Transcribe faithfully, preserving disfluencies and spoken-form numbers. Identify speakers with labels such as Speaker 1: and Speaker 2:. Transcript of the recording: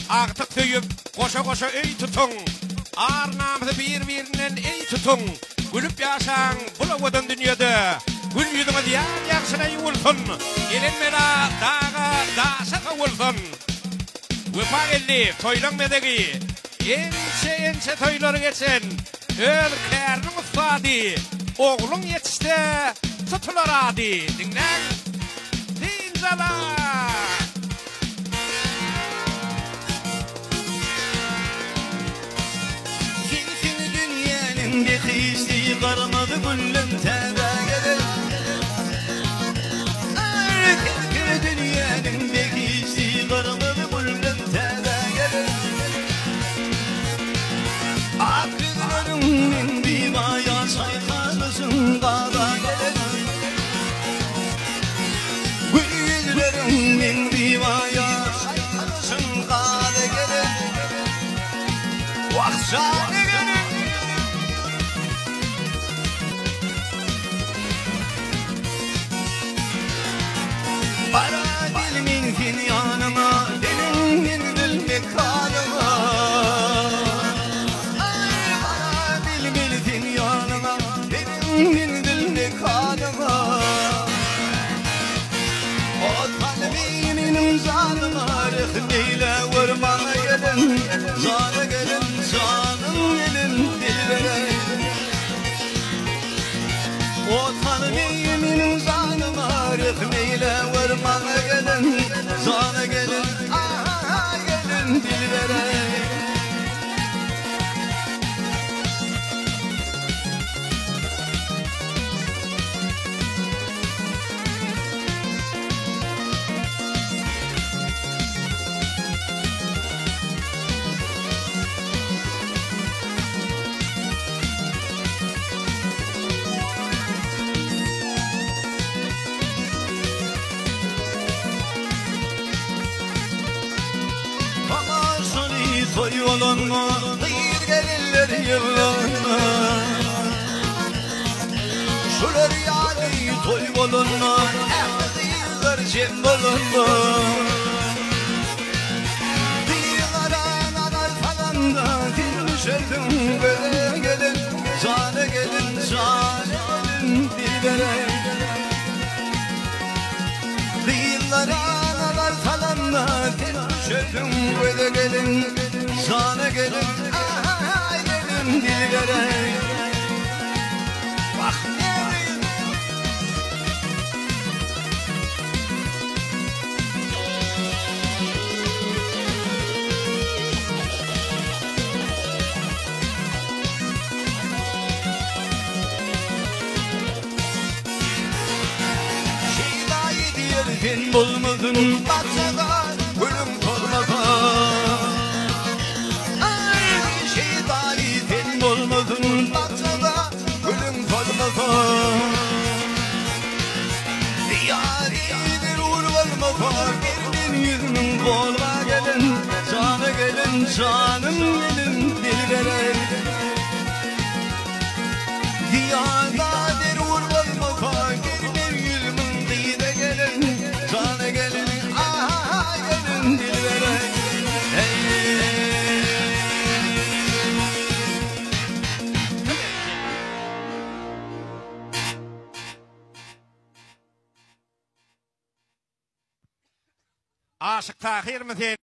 Speaker 1: Ağtık tüyüp koşa koşa öy tutun. Ağır namızı bir birinden ey tutun. Gülüp yaşan bulavadan dünyada. Gül yüzüne diyan yaksına yuvulsun. Elenmela dağa dağsaka vursun. Vefa geldi toylan medegi. Ense ense toyları geçen. Öl kârnı mutfadi. Oğlun yetişti tutular adi. Dinlen. Dinzala.
Speaker 2: Keyfini dünyanın dekişti karmadı güllüm tebe gelir. Keyfini dünyanın dekişti karmadı güllüm tebe gelir. Akıllarımın divaya sayfanısın dağda gelir. Güllerimmin divaya sayfanısın dağda gelir. Vaksane gelir. Para dilimin finyanıma, dilimin dil kanıma. Para dilimin finyanıma, dilimin dil kanıma. O kalbimin zanıma, rıhneyle vurmana gelin. Zana gelin, canım gelin, dilbere. O kalbimin zanıma, rıhneyle vurmana gelin. Zana gelin, aha gelin, dilbere. Toy olunma, kıyır gelirler yıllarına. Şular yani toy olunma, kıyırlar cem olunma. Kıyırlara nadar falan da dil düşerdim böyle gelin. Canı gelin, canı gelin dilbere. Kıyırlara nadar falan da dil düşerdim böyle gelin. Sana gelin, aha gelin dilbere. Bak nereye? Şeyda'yı diyerken bulmadın baksana ölüm kormadan. Olmadın baksana ölüm kalmadan. Diyaridir uğurlanmadan. Gelin yüzünün koluna gelin. Canı gelin, canım gelin dilbere. Diyaridir uğurlanmadan. Gelin yüzünün dide gelin. Canı gelin, aha gelin dilbere.
Speaker 1: Aşık tahir mi